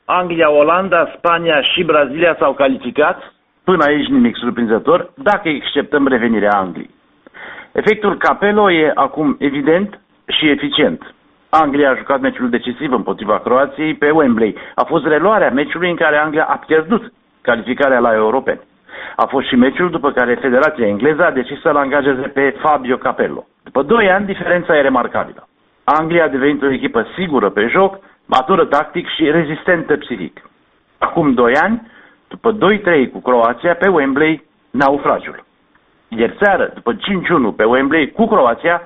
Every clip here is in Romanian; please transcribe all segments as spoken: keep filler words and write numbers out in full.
Anglia, Olanda, Spania și Brazilia s-au calificat, până aici nimic surprinzător, dacă exceptăm revenirea Angliei. Efectul Capello e acum evident și eficient. Anglia a jucat meciul decisiv împotriva Croației pe Wembley. A fost reluarea meciului în care Anglia a pierdut calificarea la europeni. A fost și meciul după care Federația Engleză a decis să-l angajeze pe Fabio Capello. După doi ani, diferența e remarcabilă. Anglia a devenit o echipă sigură pe joc, matură tactic și rezistentă psihic. Acum doi ani, după doi trei cu Croația pe Wembley, naufragiul. Ieri seară, după cinci unu pe Wembley cu Croația,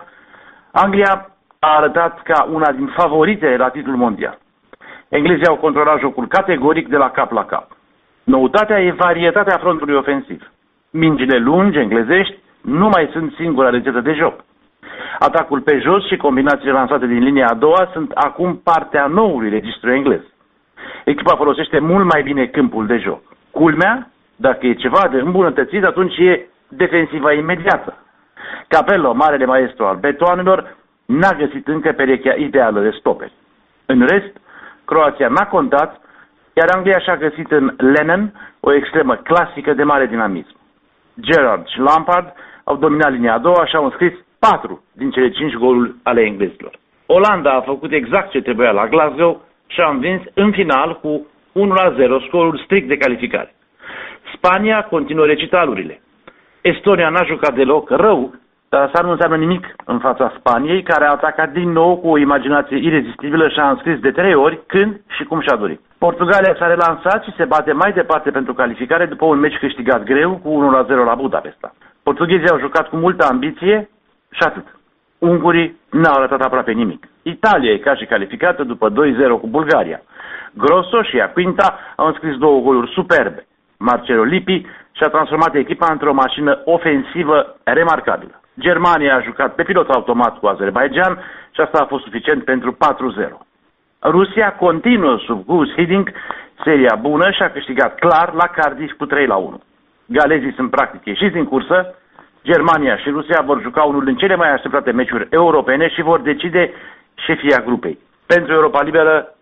Anglia a arătat ca una din favoritele la titlul mondial. Englezii au controlat jocul categoric de la cap la cap. Noutatea e varietatea frontului ofensiv. Mingile lungi, englezești, nu mai sunt singura rețetă de joc. Atacul pe jos și combinațiile lansate din linia a doua sunt acum partea noului registru englez. Echipa folosește mult mai bine câmpul de joc. Culmea, dacă e ceva de îmbunătățit, atunci e defensiva imediată. Capello, marele maestru al betoanelor, n-a găsit încă perechea ideală de stoperi. În rest, Croația n-a contat, iar Anglia și-a găsit în Lennon o extremă clasică de mare dinamism. Gerrard și Lampard au dominat linia a doua și au înscris patru din cele cinci goluri ale englezilor. Olanda a făcut exact ce trebuia la Glasgow și a învins în final cu unu la zero, scorul strict de calificare. Spania continuă recitalurile. Estonia n-a jucat deloc rău, dar asta nu înseamnă nimic în fața Spaniei, care a atacat din nou cu o imaginație irezistibilă și a înscris de trei ori când și cum și-a dorit. Portugalia s-a relansat și se bate mai departe pentru calificare după un meci câștigat greu cu unu la zero la Budapesta. Portughezii au jucat cu multă ambiție și atât. Ungurii n-au arătat aproape nimic. Italia e ca și calificată după doi zero cu Bulgaria. Grosso și Aquinta au înscris două goluri superbe. Marcelo Lippi și-a transformat echipa într-o mașină ofensivă remarcabilă. Germania a jucat pe pilot automat cu Azerbaijan și asta a fost suficient pentru patru zero. Rusia continuă sub Gus Hiddink seria bună și a câștigat clar la Cardiff cu trei la unu. Galezii sunt practic ieșiți din cursă, Germania și Rusia vor juca unul din cele mai așteptate meciuri europene și vor decide șefia grupei. Pentru Europa Liberă,